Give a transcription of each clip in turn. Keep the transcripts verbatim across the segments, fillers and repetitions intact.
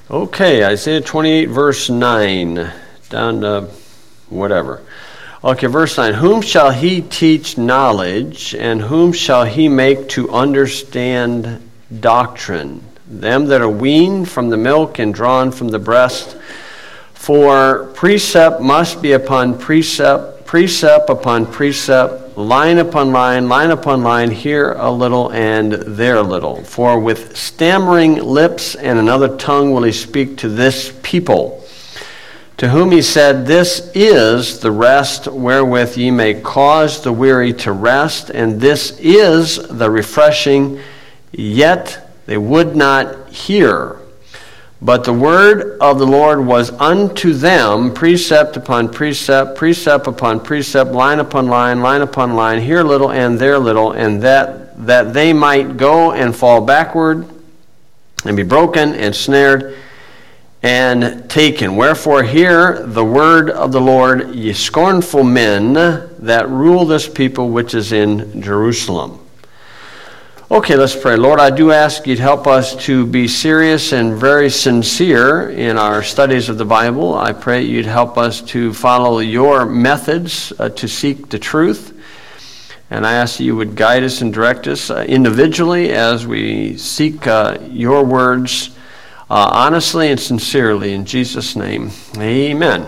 Okay, Isaiah twenty-eight, verse nine, down to whatever. Okay, verse nine. Whom shall he teach knowledge, and whom shall he make to understand doctrine? Them that are weaned from the milk and drawn from the breast. For precept must be upon precept, precept upon precept, line upon line, line upon line, here a little and there a little. For with stammering lips and another tongue will he speak to this people, to whom he said, This is the rest wherewith ye may cause the weary to rest, and this is the refreshing, yet they would not hear. But the word of the Lord was unto them, precept upon precept, precept upon precept, line upon line, line upon line, here a little and there a little, and that, that they might go and fall backward, and be broken and snared, and taken. Wherefore hear the word of the Lord, ye scornful men that rule this people which is in Jerusalem. Okay, let's pray. Lord, I do ask you to help us to be serious and very sincere in our studies of the Bible. I pray you'd help us to follow your methods uh, to seek the truth. And I ask that you would guide us and direct us uh, individually as we seek uh, your words uh, honestly and sincerely. In Jesus' name, amen.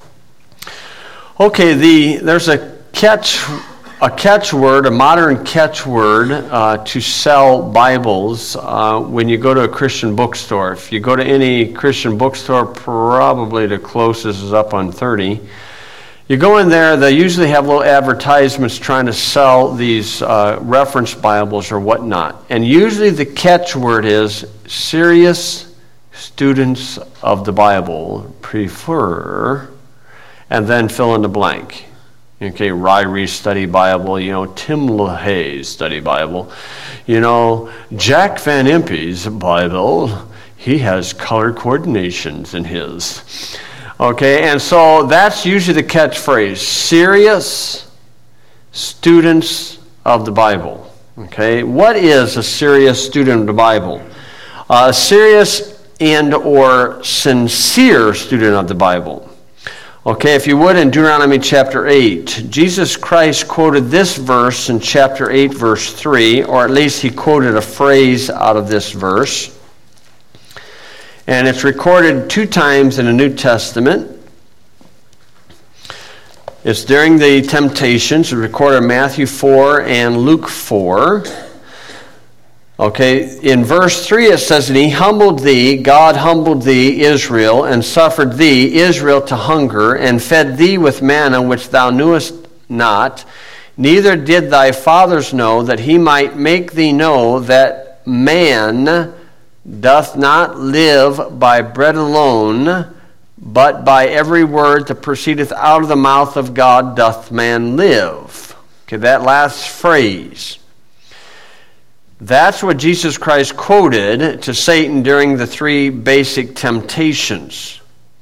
Okay, the there's a catch A catchword, a modern catchword uh, to sell Bibles uh, when you go to a Christian bookstore. If you go to any Christian bookstore, probably the closest is up on thirty. You go in there, they usually have little advertisements trying to sell these uh, reference Bibles or whatnot. And usually the catchword is, serious students of the Bible prefer, and then fill in the blank. Okay, Ryrie Study Bible, you know, Tim LaHaye's Study Bible, you know, Jack Van Impe's Bible, he has color coordinations in his. Okay, and so that's usually the catchphrase, serious students of the Bible. Okay, what is a serious student of the Bible? A serious and or sincere student of the Bible. Okay, if you would, in Deuteronomy chapter eight, Jesus Christ quoted this verse in chapter eight, verse three, or at least he quoted a phrase out of this verse. And it's recorded two times in the New Testament. It's during the temptations. It's recorded in Matthew four and Luke four. Okay, in verse three it says, And he humbled thee, God humbled thee, Israel, and suffered thee, Israel, to hunger, and fed thee with manna which thou knewest not, neither did thy fathers know, that he might make thee know that man doth not live by bread alone, but by every word that proceedeth out of the mouth of God doth man live. Okay, that last phrase. That's what Jesus Christ quoted to Satan during the three basic temptations.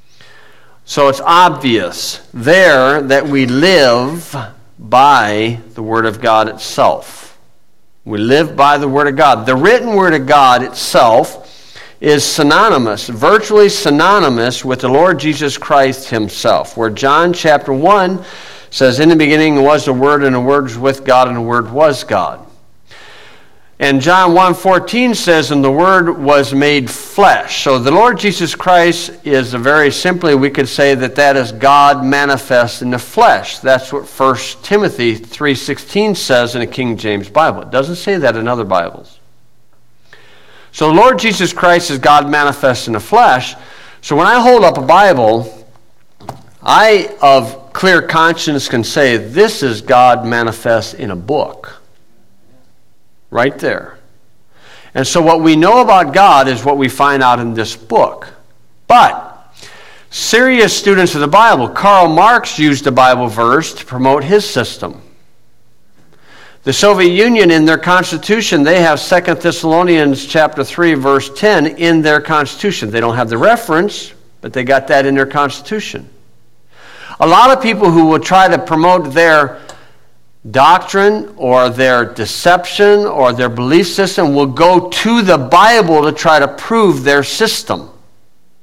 So it's obvious there that we live by the Word of God itself. We live by the Word of God. The written Word of God itself is synonymous, virtually synonymous with the Lord Jesus Christ himself. Where John chapter one says, In the beginning was the Word, and the Word was with God, and the Word was God. And John one fourteen says, And the Word was made flesh. So the Lord Jesus Christ is a very simply, we could say that that is God manifest in the flesh. That's what First Timothy three sixteen says in the King James Bible. It doesn't say that in other Bibles. So the Lord Jesus Christ is God manifest in the flesh. So when I hold up a Bible, I, of clear conscience, can say, this is God manifest in a book. Right there. And so what we know about God is what we find out in this book. But serious students of the Bible, Karl Marx used a Bible verse to promote his system. The Soviet Union, in their constitution, they have Second Thessalonians chapter three, verse ten in their constitution. They don't have the reference, but they got that in their constitution. A lot of people who will try to promote their doctrine or their deception or their belief system will go to the Bible to try to prove their system.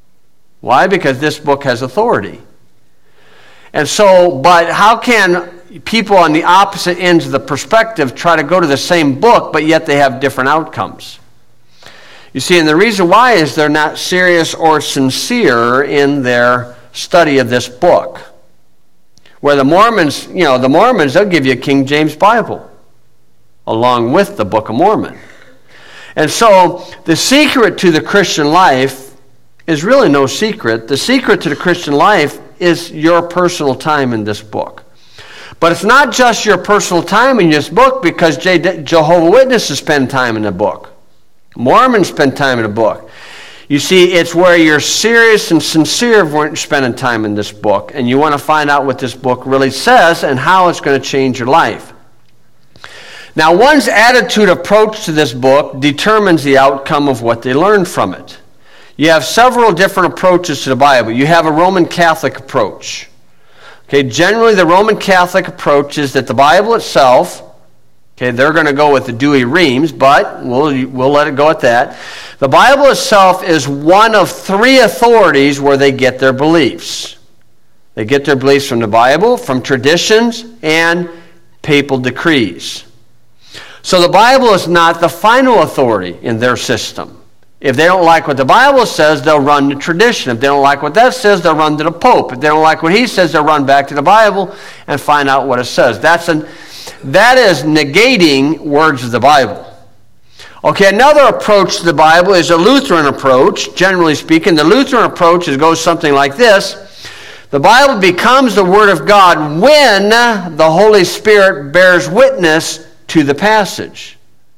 Why? Because this book has authority. And so, but how can people on the opposite ends of the perspective try to go to the same book, but yet they have different outcomes? You see, and the reason why is they're not serious or sincere in their study of this book. Where the Mormons, you know, the Mormons, they'll give you a King James Bible along with the Book of Mormon. And so the secret to the Christian life is really no secret. The secret to the Christian life is your personal time in this book. But it's not just your personal time in this book, because Jehovah's Witnesses spend time in the book. Mormons spend time in the book. You see, it's where you're serious and sincere when spending time in this book, and you want to find out what this book really says and how it's going to change your life. Now, one's attitude approach to this book determines the outcome of what they learn from it. You have several different approaches to the Bible. You have a Roman Catholic approach. Okay, generally the Roman Catholic approach is that the Bible itself, okay, they're going to go with the Douay-Rheims, but we'll, we'll let it go at that. The Bible itself is one of three authorities where they get their beliefs. They get their beliefs from the Bible, from traditions, and papal decrees. So the Bible is not the final authority in their system. If they don't like what the Bible says, they'll run to tradition. If they don't like what that says, they'll run to the Pope. If they don't like what he says, they'll run back to the Bible and find out what it says. That's an, that is negating words of the Bible. Okay, another approach to the Bible is a Lutheran approach. Generally speaking, the Lutheran approach is, goes something like this. The Bible becomes the Word of God when the Holy Spirit bears witness to the passage.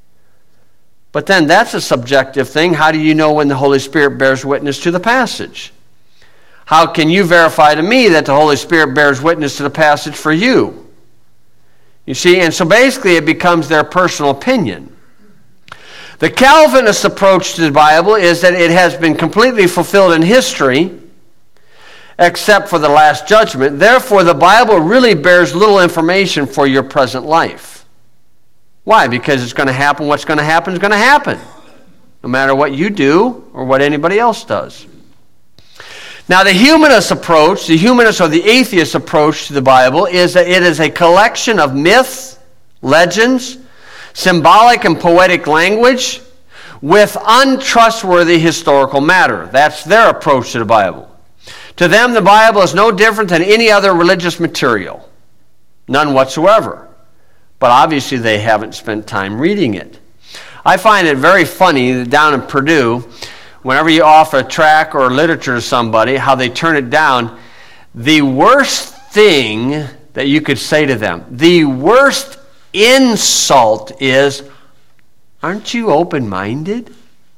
But then that's a subjective thing. How do you know when the Holy Spirit bears witness to the passage? How can you verify to me that the Holy Spirit bears witness to the passage for you? You see, and so basically it becomes their personal opinion. The Calvinist approach to the Bible is that it has been completely fulfilled in history, except for the Last Judgment. Therefore, the Bible really bears little information for your present life. Why? Because it's going to happen. What's going to happen is going to happen, no matter what you do or what anybody else does. Now, the humanist approach, the humanist or the atheist approach to the Bible is that it is a collection of myths, legends, symbolic and poetic language with untrustworthy historical matter. That's their approach to the Bible. To them, the Bible is no different than any other religious material. None whatsoever. But obviously they haven't spent time reading it. I find it very funny that down in Purdue, whenever you offer a tract or literature to somebody, how they turn it down. The worst thing that you could say to them, the worst insult is, aren't you open-minded?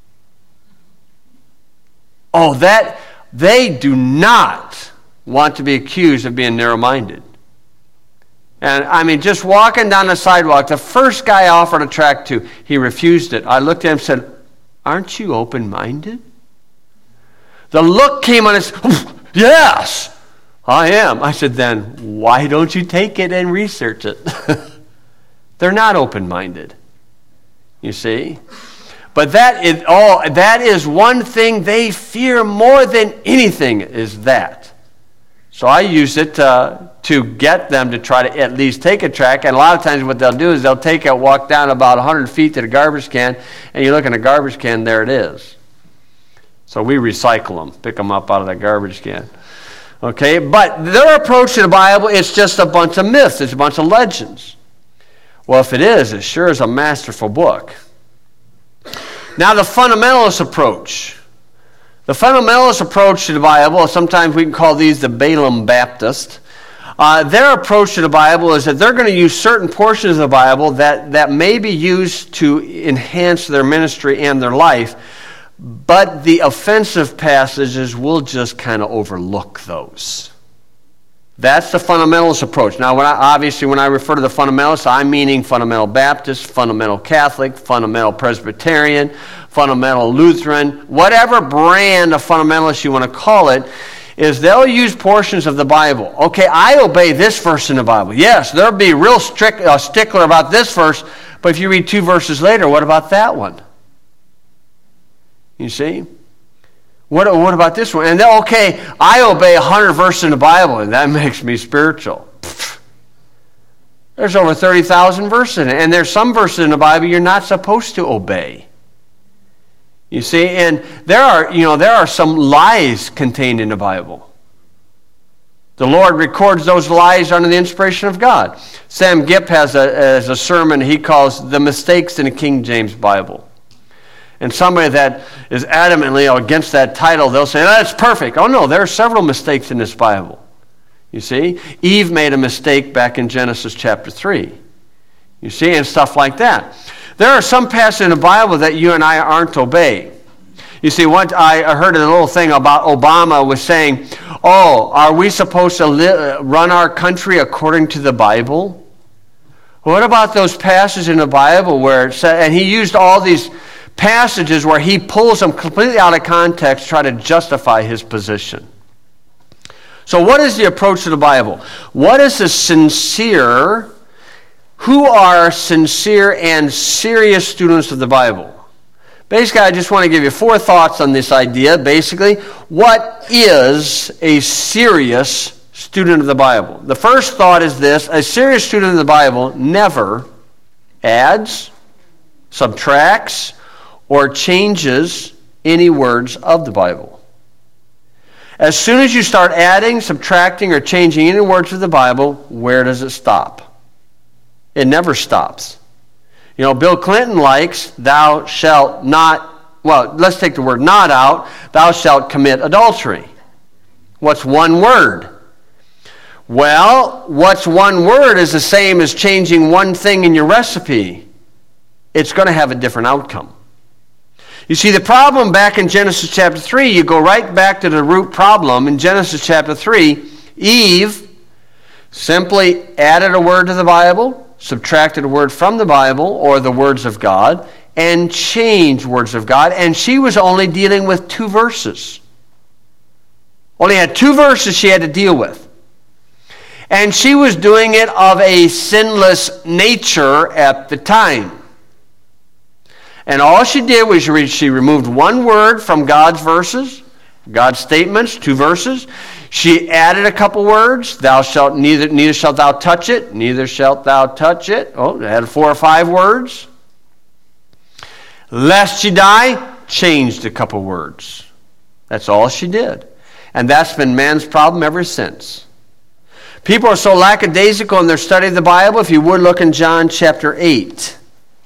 Oh, that, they do not want to be accused of being narrow-minded. And I mean, just walking down the sidewalk, the first guy I offered a tract to, he refused it. I looked at him and said, aren't you open-minded? The look came on his, yes, I am. I said, then why don't you take it and research it? They're not open-minded, you see. But that is, all, that is one thing they fear more than anything is that. So I use it uh, to get them to try to at least take a tract. And a lot of times what they'll do is they'll take it, walk down about one hundred feet to the garbage can, and you look in the garbage can, there it is. So we recycle them, pick them up out of that garbage can. Okay, but their approach to the Bible is just a bunch of myths. It's a bunch of legends. Well, if it is, it sure is a masterful book. Now the fundamentalist approach. The fundamentalist approach to the Bible, sometimes we can call these the Balaam Baptist. Uh, their approach to the Bible is that they're going to use certain portions of the Bible that, that may be used to enhance their ministry and their life, but the offensive passages will just kind of overlook those. That's the fundamentalist approach. Now, when I, obviously, when I refer to the fundamentalists, I'm meaning fundamental Baptist, fundamental Catholic, fundamental Presbyterian, fundamental Lutheran, whatever brand of fundamentalist you want to call it, is they'll use portions of the Bible. Okay, I obey this verse in the Bible. Yes, they'll be real strict, uh, stickler about this verse, but if you read two verses later, what about that one? You see? What, what about this one? And then, okay, I obey one hundred verses in the Bible, and that makes me spiritual. Pfft. There's over thirty thousand verses in it, and there's some verses in the Bible you're not supposed to obey. You see, and there are, you know, there are some lies contained in the Bible. The Lord records those lies under the inspiration of God. Sam Gipp has a, has a sermon he calls The Mistakes in the King James Bible. And somebody that is adamantly against that title, they'll say, that's perfect. Oh no, there are several mistakes in this Bible. You see, Eve made a mistake back in Genesis chapter three. You see, and stuff like that. There are some passages in the Bible that you and I aren't to obey. You see, what I heard a little thing about Obama was saying, oh, are we supposed to li- run our country according to the Bible? What about those passages in the Bible where it said, and he used all these passages where he pulls them completely out of context to try to justify his position. So what is the approach to the Bible? What is a sincere, who are sincere and serious students of the Bible? Basically, I just want to give you four thoughts on this idea. Basically, what is a serious student of the Bible? The first thought is this: a serious student of the Bible never adds, subtracts, or changes any words of the Bible. As soon as you start adding, subtracting, or changing any words of the Bible, where does it stop? It never stops. You know, Bill Clinton likes, thou shalt not, well, let's take the word not out, thou shalt commit adultery. What's one word? Well, what's one word is the same as changing one thing in your recipe. It's going to have a different outcome. You see, the problem back in Genesis chapter three, you go right back to the root problem. In Genesis chapter three, Eve simply added a word to the Bible, subtracted a word from the Bible, or the words of God, and changed words of God, and she was only dealing with two verses. Only had two verses she had to deal with. And she was doing it of a sinless nature at the time. And all she did was she removed one word from God's verses, God's statements, two verses. She added a couple words. Thou shalt neither neither shalt thou touch it, neither shalt thou touch it. Oh, it had four or five words. Lest she die, changed a couple words. That's all she did. And that's been man's problem ever since. People are so lackadaisical in their study of the Bible. If you would look in John chapter eight.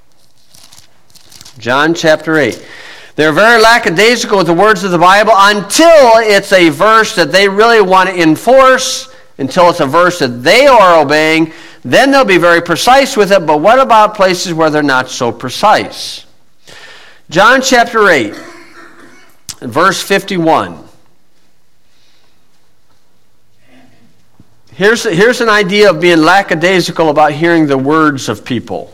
John chapter eight. They're very lackadaisical with the words of the Bible until it's a verse that they really want to enforce, until it's a verse that they are obeying. Then they'll be very precise with it, but what about places where they're not so precise? John chapter eight, verse fifty-one. Here's, here's an idea of being lackadaisical about hearing the words of people.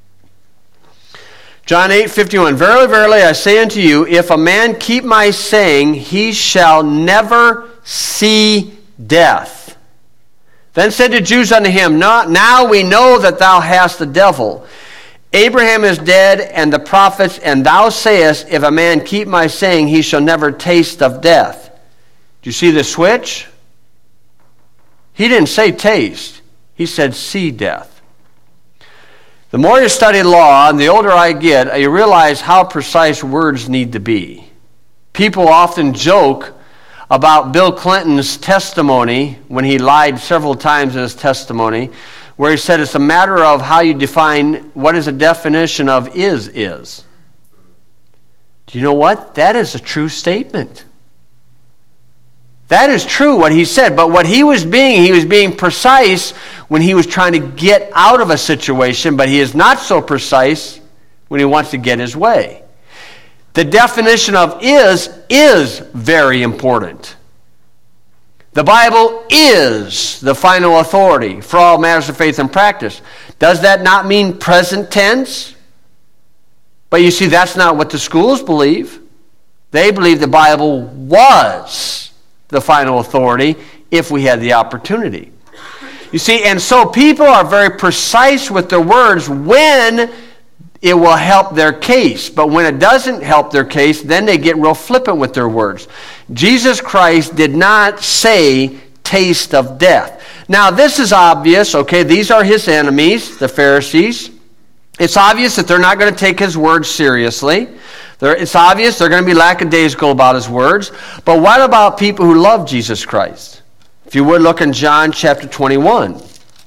John eight fifty-one, Verily, verily, I say unto you, if a man keep my saying, he shall never see death. Then said the Jews unto him, Now we know that thou hast the devil. Abraham is dead, and the prophets, and thou sayest, if a man keep my saying, he shall never taste of death. Do you see the switch? He didn't say taste. He said see death. The more you study law, and the older I get, you realize how precise words need to be. People often joke about Bill Clinton's testimony when he lied several times in his testimony, where he said it's a matter of how you define what is a definition of is is. Do you know what? That is a true statement. That is true what he said, but what he was being, he was being precise when he was trying to get out of a situation, but he is not so precise when he wants to get his way. The definition of is, is very important. The Bible is the final authority for all matters of faith and practice. Does that not mean present tense? But you see, that's not what the schools believe. They believe the Bible was the final authority if we had the opportunity. You see, and so people are very precise with their words when it will help their case. But when it doesn't help their case, then they get real flippant with their words. Jesus Christ did not say taste of death. Now, this is obvious, okay? These are his enemies, the Pharisees. It's obvious that they're not going to take his words seriously. They're, it's obvious they're going to be lackadaisical about his words. But what about people who love Jesus Christ? If you would look in John chapter twenty-one.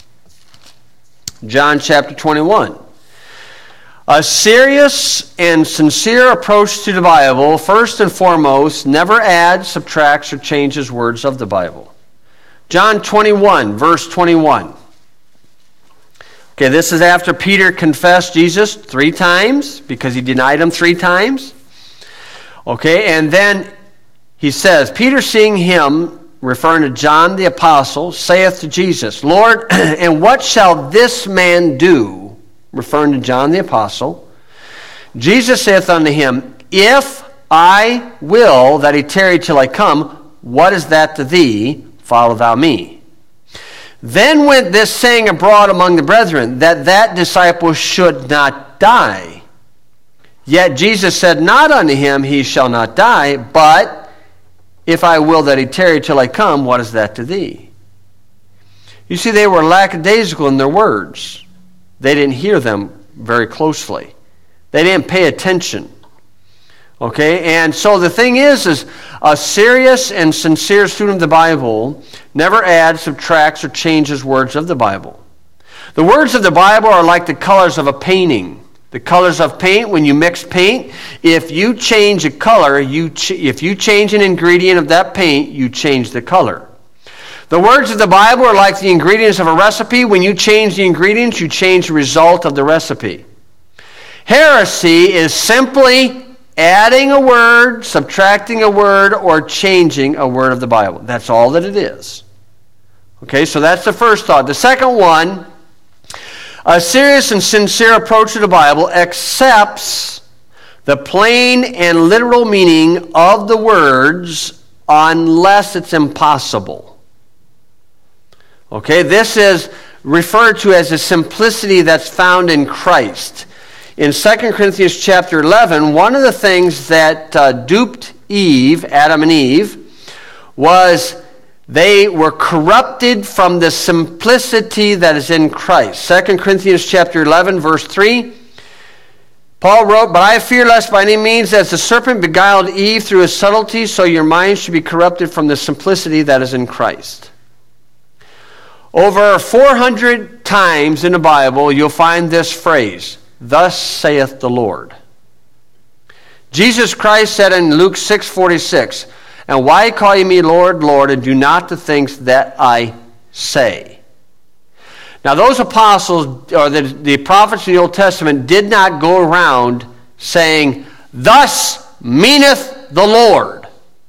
John chapter twenty-one. A serious and sincere approach to the Bible, first and foremost, never adds, subtracts, or changes words of the Bible. John twenty-one, verse twenty-one. Okay, this is after Peter confessed Jesus three times because he denied him three times. Okay, and then he says, Peter seeing him, referring to John the apostle, saith to Jesus, Lord, and what shall this man do? Referring to John the apostle. Jesus saith unto him, if I will that he tarry till I come, what is that to thee? Follow thou me. Then went this saying abroad among the brethren, that that disciple should not die. Yet Jesus said not unto him, he shall not die, but if I will that he tarry till I come, what is that to thee? You see, they were lackadaisical in their words. They didn't hear them very closely. They didn't pay attention. Okay, and so the thing is, is a serious and sincere student of the Bible never adds, subtracts, or changes words of the Bible. The words of the Bible are like the colors of a painting. The colors of paint, when you mix paint, if you change a color, you ch- if you change an ingredient of that paint, you change the color. The words of the Bible are like the ingredients of a recipe. When you change the ingredients, you change the result of the recipe. Heresy is simply adding a word, subtracting a word, or changing a word of the Bible. That's all that it is. Okay, so that's the first thought. The second one, a serious and sincere approach to the Bible accepts the plain and literal meaning of the words unless it's impossible. Okay, this is referred to as the simplicity that's found in Christ. In Second Corinthians chapter eleven, one of the things that uh, duped Eve, Adam and Eve, was they were corrupted from the simplicity that is in Christ. Second Corinthians chapter eleven, verse three, Paul wrote, but I fear lest by any means as the serpent beguiled Eve through his subtlety, so your minds should be corrupted from the simplicity that is in Christ. Over four hundred times in the Bible, you'll find this phrase, thus saith the Lord. Jesus Christ said in Luke six forty-six, and why call ye me Lord, Lord, and do not the things that I say? Now those apostles, or the, the prophets of the Old Testament, did not go around saying, thus meaneth the Lord.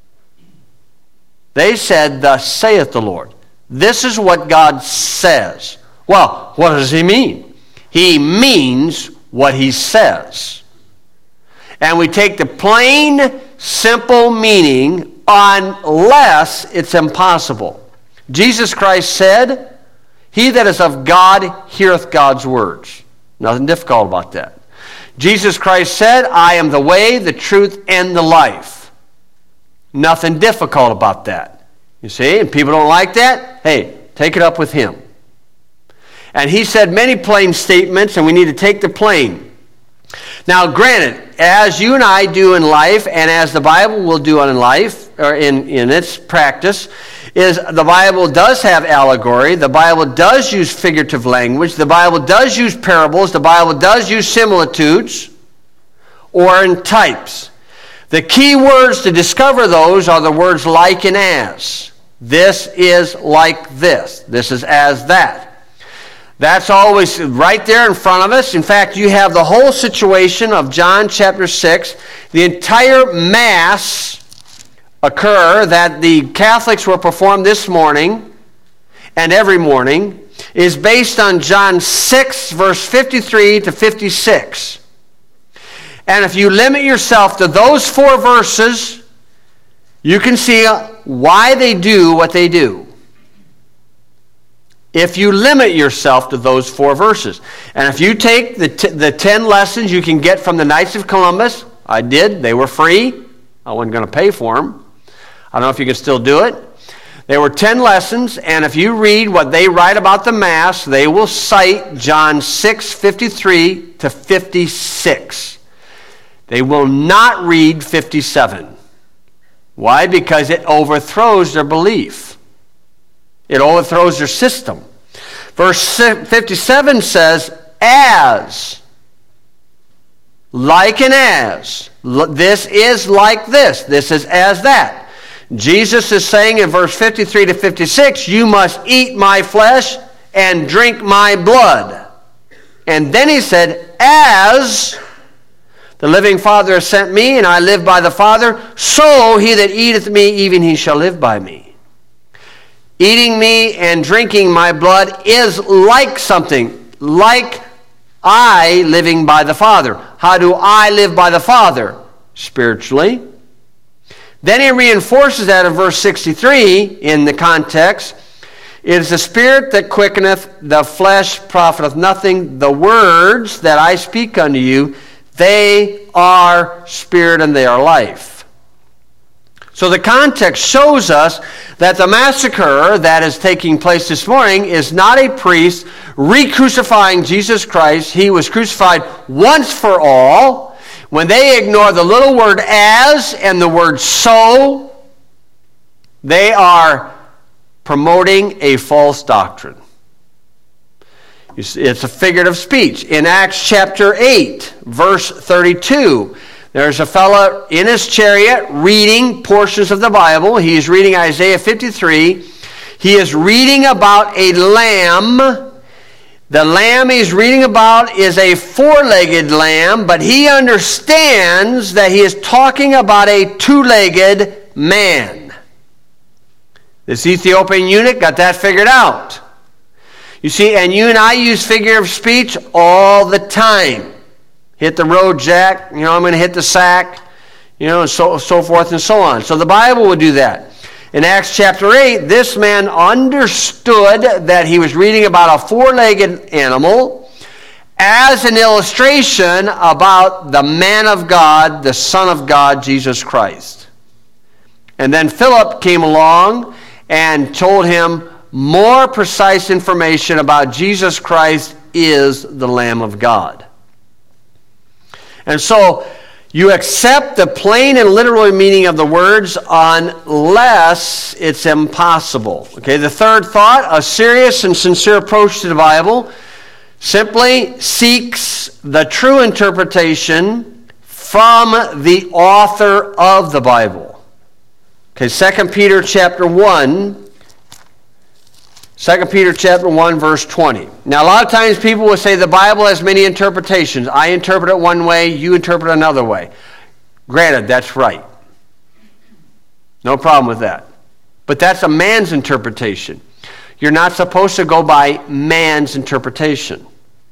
They said, thus saith the Lord. This is what God says. Well, what does he mean? He means what he says. And we take the plain, simple meaning unless it's impossible. Jesus Christ said, he that is of God heareth God's words. Nothing difficult about that. Jesus Christ said, I am the way, the truth, and the life. Nothing difficult about that. You see, and people don't like that. Hey, take it up with him. And he said many plain statements, and we need to take the plain. Now, granted, as you and I do in life, and as the Bible will do in life, or in, in its practice, is the Bible does have allegory. The Bible does use figurative language. The Bible does use parables. The Bible does use similitudes or in types. The key words to discover those are the words like and as. This is like this. This is as that. That's always right there in front of us. In fact, you have the whole situation of John chapter six. The entire Mass occur that the Catholics will perform this morning and every morning is based on John six, verse fifty-three to fifty-six. And if you limit yourself to those four verses, you can see why they do what they do. if you limit yourself to those four verses. And if you take the, t- the ten lessons you can get from the Knights of Columbus, I did, they were free. I wasn't going to pay for them. I don't know if you can still do it. There were ten lessons, and if you read what they write about the Mass, they will cite John six fifty-three to fifty-six. They will not read fifty-seven. Why? Because it overthrows their belief. It overthrows their system. Verse fifty-seven says, as. Like and as. This is like this. This is as that. Jesus is saying in verse fifty-three to fifty-six, you must eat my flesh and drink my blood. And then he said, as the living Father has sent me, and I live by the Father, so he that eateth me, even he shall live by me. Eating me and drinking my blood is like something, like I living by the Father. How do I live by the Father? Spiritually. Then he reinforces that in verse sixty-three in the context. It is the Spirit that quickeneth, the flesh profiteth nothing. The words that I speak unto you, they are spirit and they are life. So the context shows us that the massacre that is taking place this morning is not a priest re-crucifying Jesus Christ. He was crucified once for all. When they ignore the little word as and the word so, they are promoting a false doctrine. It's a figurative speech. In Acts chapter eight, verse thirty-two, there's a fellow in his chariot reading portions of the Bible. He's reading Isaiah fifty-three. He is reading about a lamb. The lamb he's reading about is a four-legged lamb, but he understands that he is talking about a two-legged man. This Ethiopian eunuch got that figured out. You see, and you and I use figure of speech all the time. Hit the road, Jack. You know, I'm going to hit the sack. You know, and so, so forth and so on. So the Bible would do that. In Acts chapter eight, this man understood that he was reading about a four-legged animal as an illustration about the man of God, the Son of God, Jesus Christ. And then Philip came along and told him more precise information about Jesus Christ is the Lamb of God. And so you accept the plain and literal meaning of the words unless it's impossible. Okay, the third thought, a serious and sincere approach to the Bible simply seeks the true interpretation from the author of the Bible. Okay, Second Peter chapter one. Second Peter chapter one, verse twenty. Now, a lot of times people will say the Bible has many interpretations. I interpret it one way, you interpret it another way. Granted, that's right. No problem with that. But that's a man's interpretation. You're not supposed to go by man's interpretation.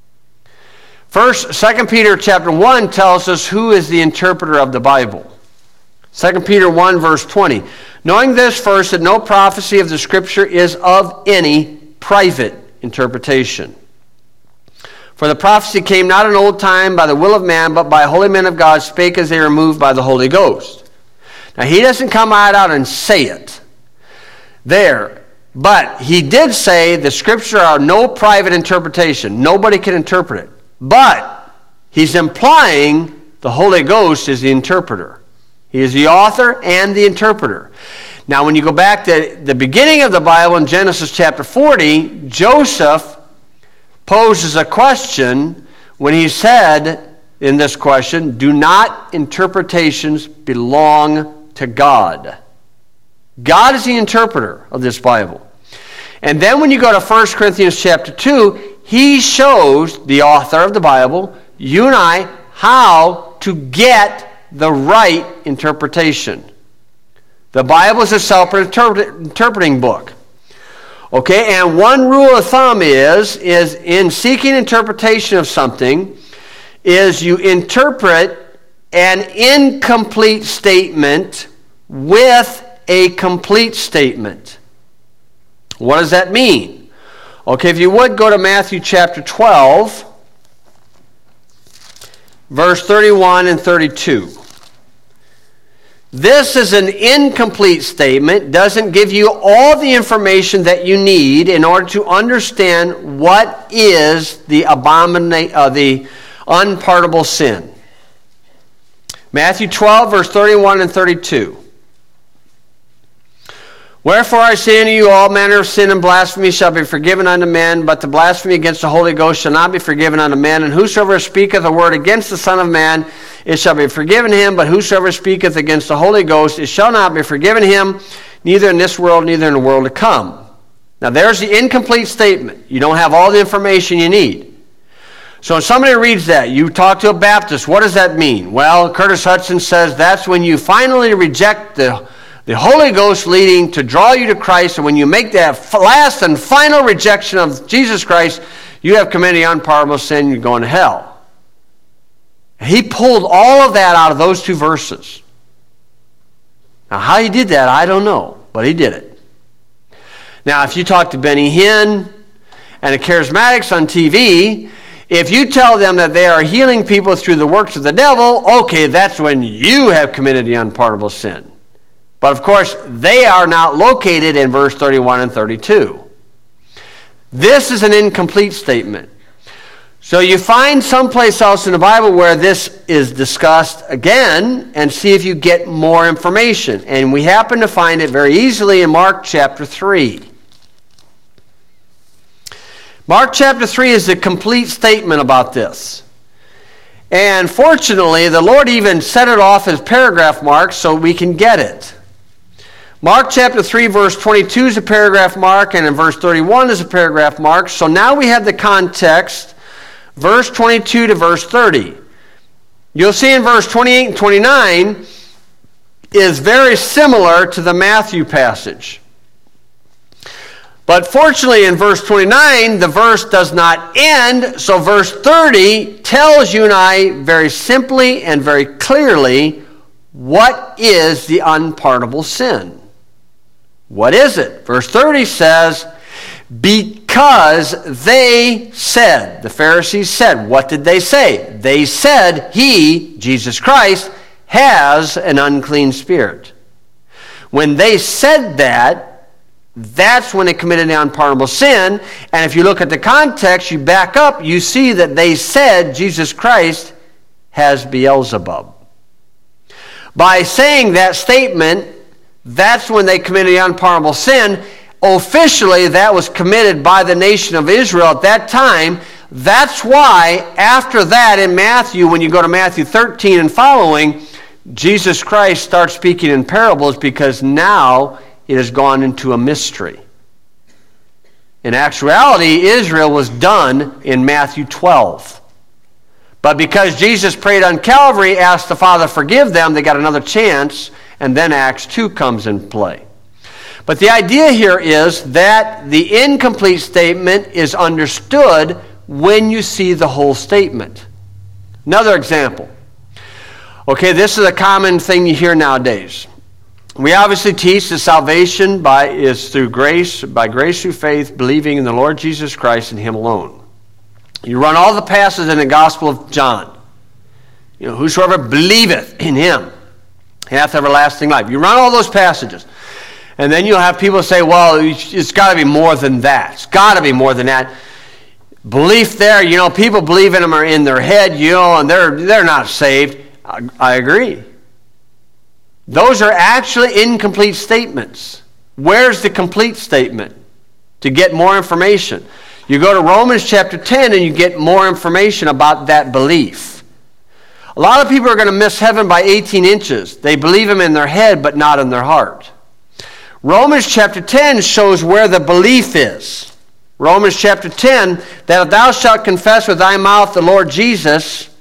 First, Second Peter chapter one tells us who is the interpreter of the Bible. Second Peter one, verse twenty. Knowing this first, that no prophecy of the Scripture is of any private interpretation. For the prophecy came not in old time by the will of man, but by holy men of God spake as they were moved by the Holy Ghost. Now, he doesn't come right out and say it there, but he did say the Scripture are no private interpretation. Nobody can interpret it. But he's implying the Holy Ghost is the interpreter. He is the author and the interpreter. Now, when you go back to the beginning of the Bible in Genesis chapter forty, Joseph poses a question when he said in this question, do not interpretations belong to God? God is the interpreter of this Bible. And then when you go to First Corinthians chapter two, he shows, the author of the Bible, you and I, how to get the right interpretation. The Bible is a self-interpreting book. Okay, and one rule of thumb is, is in seeking interpretation of something, is you interpret an incomplete statement with a complete statement. What does that mean? Okay, if you would go to Matthew chapter twelve, verse thirty-one and thirty-two. This is an incomplete statement, doesn't give you all the information that you need in order to understand what is the abomina- uh, the unpardonable sin. Matthew twelve, verse thirty-one and thirty-two. Wherefore I say unto you, all manner of sin and blasphemy shall be forgiven unto men, but the blasphemy against the Holy Ghost shall not be forgiven unto men. And whosoever speaketh a word against the Son of Man, it shall be forgiven him. But whosoever speaketh against the Holy Ghost, it shall not be forgiven him, neither in this world, neither in the world to come. Now there's the incomplete statement. You don't have all the information you need. So when somebody reads that, you talk to a Baptist, what does that mean? Well, Curtis Hudson says that's when you finally reject the The Holy Ghost leading to draw you to Christ, and when you make that last and final rejection of Jesus Christ, you have committed unpardonable sin, you're going to hell. He pulled all of that out of those two verses. Now, how he did that, I don't know, but he did it. Now, if you talk to Benny Hinn and the Charismatics on T V, if you tell them that they are healing people through the works of the devil, okay, that's when you have committed the unpardonable sin. But of course, they are not located in verse thirty-one and thirty-two. This is an incomplete statement. So you find someplace else in the Bible where this is discussed again and see if you get more information. And we happen to find it very easily in Mark chapter three. Mark chapter three is a complete statement about this. And fortunately, the Lord even set it off as paragraph marks so we can get it. Mark chapter three, verse twenty-two is a paragraph mark, and in verse thirty-one is a paragraph mark. So now we have the context, verse twenty-two to verse thirty. You'll see in verse twenty-eight and twenty-nine is very similar to the Matthew passage. But fortunately in verse twenty-nine, the verse does not end, so verse thirty tells you and I very simply and very clearly what is the unpardonable sin. What is it? Verse thirty says, because they said, the Pharisees said, what did they say? They said, he, Jesus Christ, has an unclean spirit. When they said that, that's when they committed the unpardonable sin. And if you look at the context, you back up, you see that they said Jesus Christ has Beelzebub. By saying that statement, that's when they committed the unpardonable sin. Officially, that was committed by the nation of Israel at that time. That's why, after that in Matthew, when you go to Matthew thirteen and following, Jesus Christ starts speaking in parables because now it has gone into a mystery. In actuality, Israel was done in Matthew twelve. But because Jesus prayed on Calvary, asked the Father to forgive them, they got another chance, and then Acts two comes in play. But the idea here is that the incomplete statement is understood when you see the whole statement. Another example. Okay, this is a common thing you hear nowadays. We obviously teach that salvation by, is through grace, by grace through faith, believing in the Lord Jesus Christ and Him alone. You run all the passages in the Gospel of John. You know, whosoever believeth in Him hath everlasting life. You run all those passages. And then you'll have people say, well, it's got to be more than that. It's got to be more than that. Belief there, you know, people believe in them are in their head, you know, and they're, they're not saved. I, I agree. Those are actually incomplete statements. Where's the complete statement? To get more information. You go to Romans chapter ten and you get more information about that belief. A lot of people are going to miss heaven by eighteen inches. They believe Him in their head but not in their heart. Romans chapter ten shows where the belief is. Romans chapter ten, that if thou shalt confess with thy mouth the Lord Jesus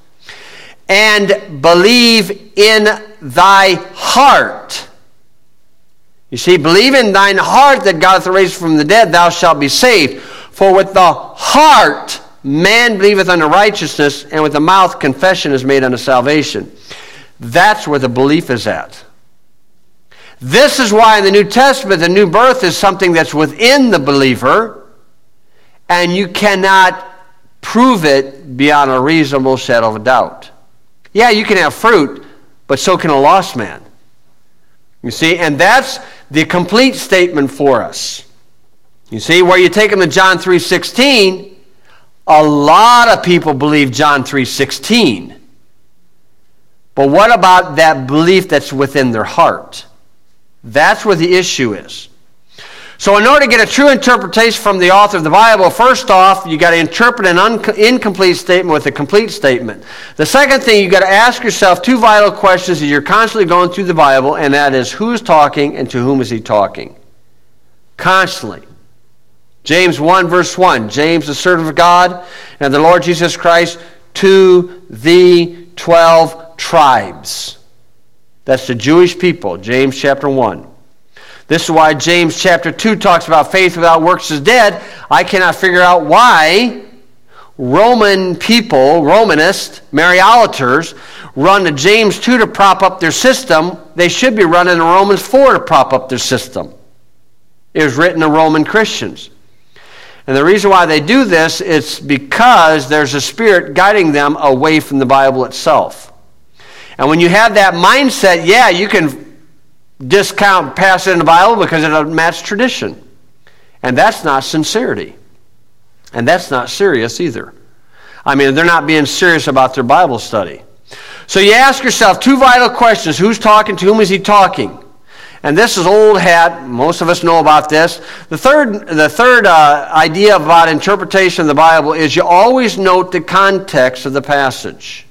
and believe in thy heart. You see, believe in thine heart that God hath raised from the dead, thou shalt be saved. For with the heart man believeth unto righteousness, and with the mouth confession is made unto salvation. That's where the belief is at. This is why in the New Testament the new birth is something that's within the believer, and you cannot prove it beyond a reasonable shadow of a doubt. Yeah, you can have fruit, but so can a lost man. You see, and that's the complete statement for us. You see, where you take them to John three sixteen, a lot of people believe John three sixteen. But what about that belief that's within their heart? That's where the issue is. So in order to get a true interpretation from the author of the Bible, first off, you got to interpret an un- incomplete statement with a complete statement. The second thing, you got to ask yourself two vital questions as you're constantly going through the Bible, and that is, who is talking and to whom is he talking? Constantly. James one, verse one, James, the servant of God and the Lord Jesus Christ, to the twelve tribes. That's the Jewish people, James chapter one. This is why James chapter two talks about faith without works is dead. I cannot figure out why Roman people, Romanists, Mariolators, run to James two to prop up their system. They should be running to Romans four to prop up their system. It was written to Roman Christians. And the reason why they do this is because there's a spirit guiding them away from the Bible itself. And when you have that mindset, yeah, you can discount passage in the Bible because it doesn't match tradition. And that's not sincerity. And that's not serious either. I mean, they're not being serious about their Bible study. So you ask yourself two vital questions. Who's talking? To whom is he talking? And this is old hat. Most of us know about this. The third, the third uh, idea about interpretation of the Bible is you always note the context of the passage.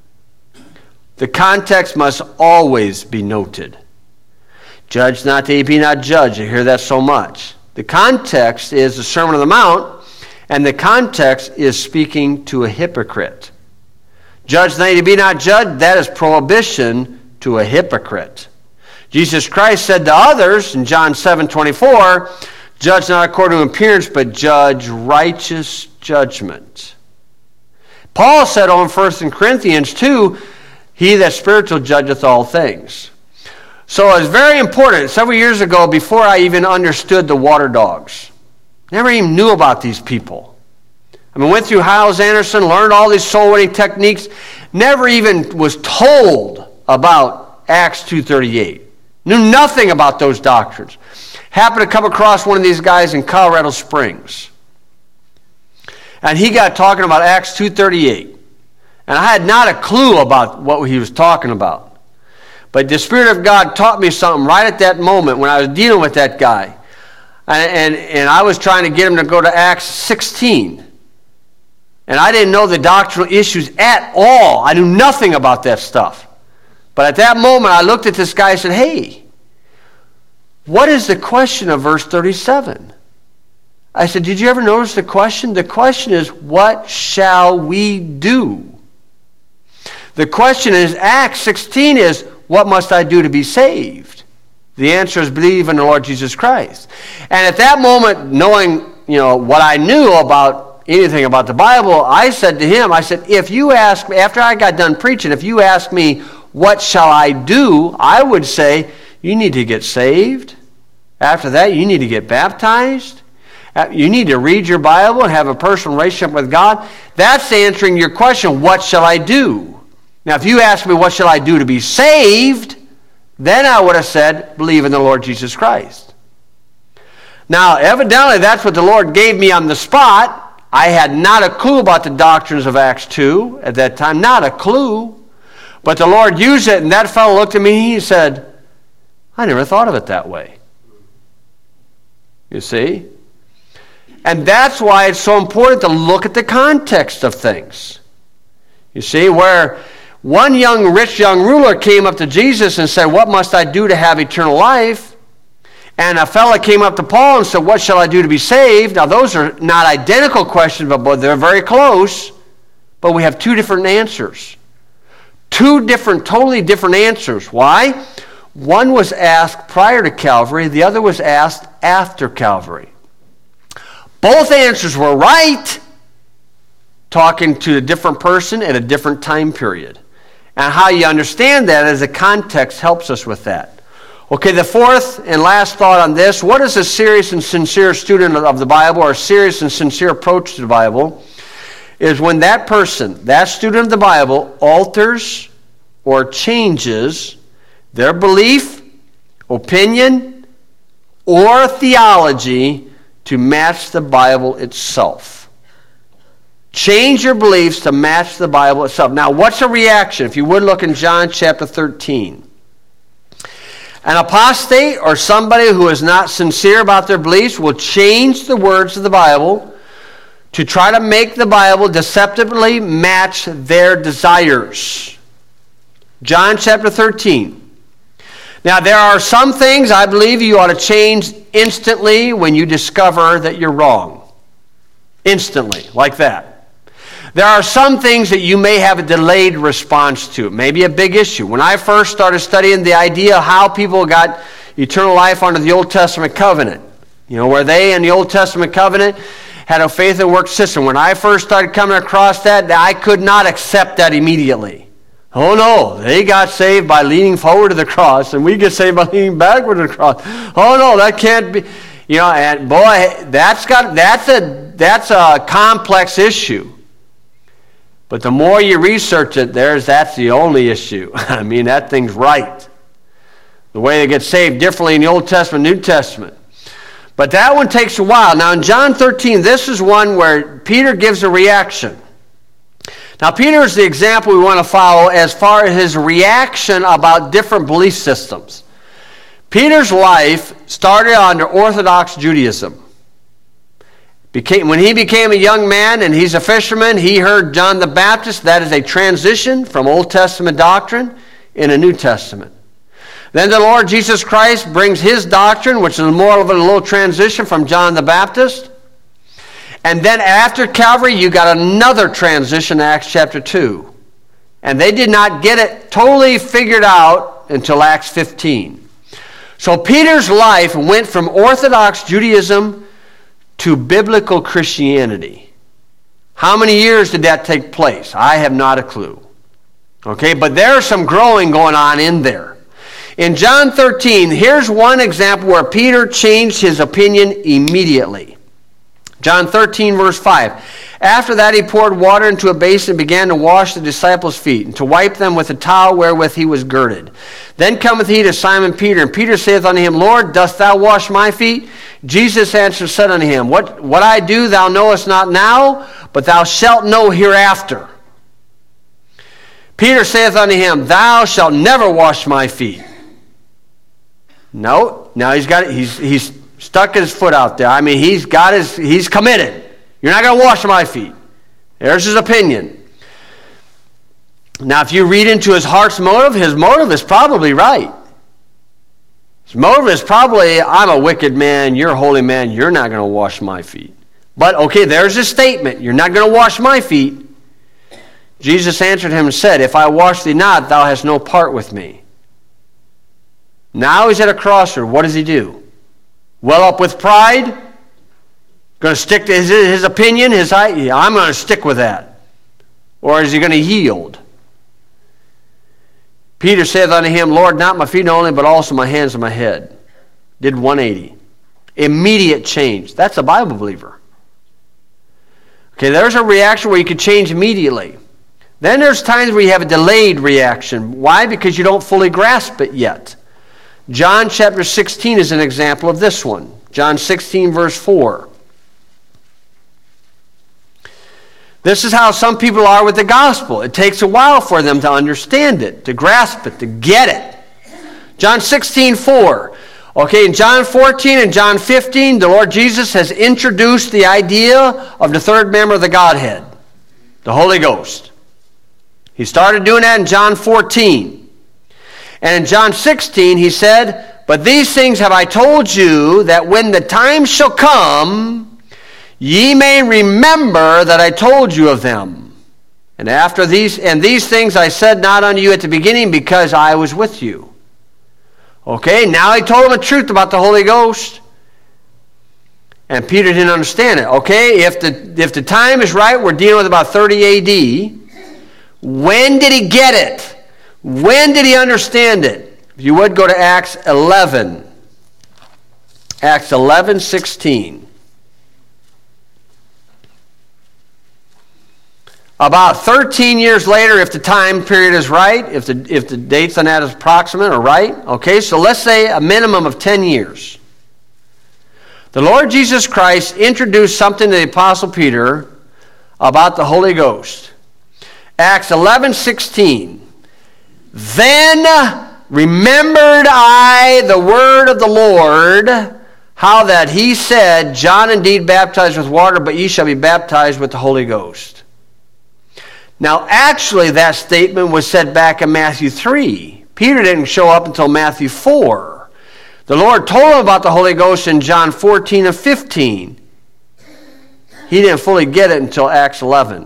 The context must always be noted. Judge not that ye be not judged. You hear that so much. The context is the Sermon on the Mount, and the context is speaking to a hypocrite. Judge not that ye be not judged, that is prohibition to a hypocrite. Jesus Christ said to others in John seven twenty-four, judge not according to appearance, but judge righteous judgment. Paul said on First Corinthians two, he that spiritual judgeth all things. So it's very important. Several years ago, before I even understood the water dogs, never even knew about these people. I mean, went through Hyles Anderson, learned all these soul winning techniques, never even was told about Acts two thirty-eight. Knew nothing about those doctrines. Happened to come across one of these guys in Colorado Springs. And he got talking about Acts two thirty-eight. And I had not a clue about what he was talking about. But the Spirit of God taught me something right at that moment when I was dealing with that guy. And, and, and I was trying to get him to go to Acts sixteen. And I didn't know the doctrinal issues at all. I knew nothing about that stuff. But at that moment, I looked at this guy and said, hey, what is the question of verse thirty-seven? I said, did you ever notice the question? The question is, what shall we do? The question is, Acts sixteen is, what must I do to be saved? The answer is believe in the Lord Jesus Christ. And at that moment, knowing, you know, what I knew about anything about the Bible, I said to him, I said, if you ask me, after I got done preaching, if you ask me, what shall I do? I would say, you need to get saved. After that, you need to get baptized. You need to read your Bible and have a personal relationship with God. That's answering your question, what shall I do? Now, if you ask me, what shall I do to be saved? Then I would have said, believe in the Lord Jesus Christ. Now, evidently, that's what the Lord gave me on the spot. I had not a clue about the doctrines of Acts two at that time. Not a clue. But the Lord used it, and that fellow looked at me and he said, I never thought of it that way. You see? And that's why it's so important to look at the context of things. You see, where one young, rich young ruler came up to Jesus and said, what must I do to have eternal life? And a fellow came up to Paul and said, what shall I do to be saved? Now, those are not identical questions, but they're very close. But we have two different answers. Two different, totally different answers. Why? One was asked prior to Calvary. The other was asked after Calvary. Both answers were right, talking to a different person at a different time period. And how you understand that as the context helps us with that. Okay, the fourth and last thought on this, what is a serious and sincere student of the Bible, or a serious and sincere approach to the Bible, is when that person, that student of the Bible, alters or changes their belief, opinion, or theology to match the Bible itself. Change your beliefs to match the Bible itself. Now, what's a reaction? If you would look in John chapter thirteen. An apostate, or somebody who is not sincere about their beliefs, will change the words of the Bible to try to make the Bible deceptively match their desires. John chapter thirteen. Now, there are some things I believe you ought to change instantly when you discover that you're wrong. Instantly, like that. There are some things that you may have a delayed response to. Maybe a big issue. When I first started studying the idea of how people got eternal life under the Old Testament covenant, you know, where they in the Old Testament covenant had a faith and work system. When I first started coming across that, I could not accept that immediately. Oh no, they got saved by leaning forward to the cross, and we get saved by leaning backward to the cross. Oh no, that can't be. You know, and boy, that's got that's a that's a complex issue. But the more you research it, there's that's the only issue. I mean, that thing's right. The way they get saved differently in the Old Testament, New Testament. But that one takes a while. Now in John thirteen, this is one where Peter gives a reaction. Now, Peter is the example we want to follow as far as his reaction about different belief systems. Peter's life started under Orthodox Judaism. Became, when he became a young man and he's a fisherman, he heard John the Baptist. That is a transition from Old Testament doctrine in a New Testament. Then the Lord Jesus Christ brings his doctrine, which is more of a little transition from John the Baptist. And then after Calvary, you got another transition, Acts chapter two. And they did not get it totally figured out until Acts fifteen. So Peter's life went from Orthodox Judaism to biblical Christianity. How many years did that take place? I have not a clue. Okay, but there's some growing going on in there. In John thirteen, here's one example where Peter changed his opinion immediately. John thirteen, verse five. After that he poured water into a basin and began to wash the disciples' feet, and to wipe them with a towel wherewith he was girded. Then cometh he to Simon Peter, and Peter saith unto him, Lord, dost thou wash my feet? Jesus answered, said unto him, What, what I do thou knowest not now, but thou shalt know hereafter. Peter saith unto him, Thou shalt never wash my feet. No, now he's got he's he's stuck his foot out there. I mean, he's got his, he's committed. You're not going to wash my feet. There's his opinion. Now, if you read into his heart's motive, his motive is probably right. His motive is probably, I'm a wicked man, you're a holy man, you're not going to wash my feet. But, okay, there's a statement. You're not going to wash my feet. Jesus answered him and said, If I wash thee not, thou hast no part with me. Now he's at a crossroad. What does he do? Well up with pride? Going to stick to his, his opinion? His yeah, I'm going to stick with that. Or is he going to yield? Peter saith unto him, Lord, not my feet only, but also my hands and my head. Did one eighty. Immediate change. That's a Bible believer. Okay, there's a reaction where you can change immediately. Then there's times where you have a delayed reaction. Why? Because you don't fully grasp it yet. John chapter sixteen is an example of this one. John sixteen, verse four. This is how some people are with the gospel. It takes a while for them to understand it, to grasp it, to get it. John sixteen, four. Okay, in John fourteen and John fifteen, the Lord Jesus has introduced the idea of the third member of the Godhead, the Holy Ghost. He started doing that in John fourteen. And in John sixteen, he said, But these things have I told you, that when the time shall come, ye may remember that I told you of them. And after these, and these things I said not unto you at the beginning, because I was with you. Okay, now he told them the truth about the Holy Ghost. And Peter didn't understand it. Okay, if the, if the time is right, we're dealing with about thirty A D. When did he get it? When did he understand it? If you would, go to Acts eleven. Acts eleven sixteen. About thirteen years later, if the time period is right, if the, if the dates on that is approximate or right, okay, so let's say a minimum of ten years. The Lord Jesus Christ introduced something to the Apostle Peter about the Holy Ghost. Acts eleven sixteen. Then remembered I the word of the Lord, how that he said, John indeed baptized with water, but ye shall be baptized with the Holy Ghost. Now, actually, that statement was said back in Matthew three. Peter didn't show up until Matthew four. The Lord told him about the Holy Ghost in John fourteen and fifteen. He didn't fully get it until Acts eleven.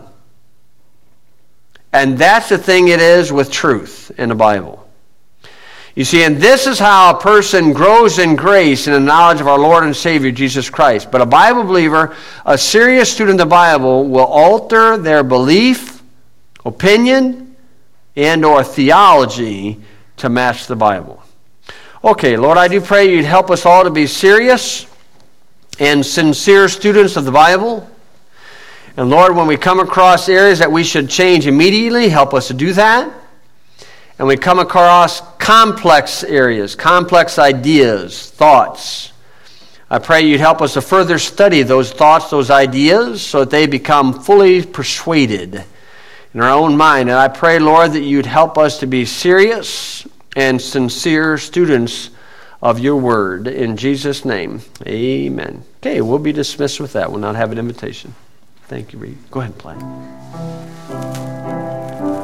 And that's the thing it is with truth in the Bible. You see, and this is how a person grows in grace and in the knowledge of our Lord and Savior, Jesus Christ. But a Bible believer, a serious student of the Bible, will alter their belief, opinion, and or theology to match the Bible. Okay, Lord, I do pray you'd help us all to be serious and sincere students of the Bible. And Lord, when we come across areas that we should change immediately, help us to do that. And we come across complex areas, complex ideas, thoughts. I pray you'd help us to further study those thoughts, those ideas, so that they become fully persuaded in our own mind. And I pray, Lord, that you'd help us to be serious and sincere students of your word. In Jesus' name, amen. Okay, we'll be dismissed with that. We'll not have an invitation. Thank you, Reed. Go ahead and play.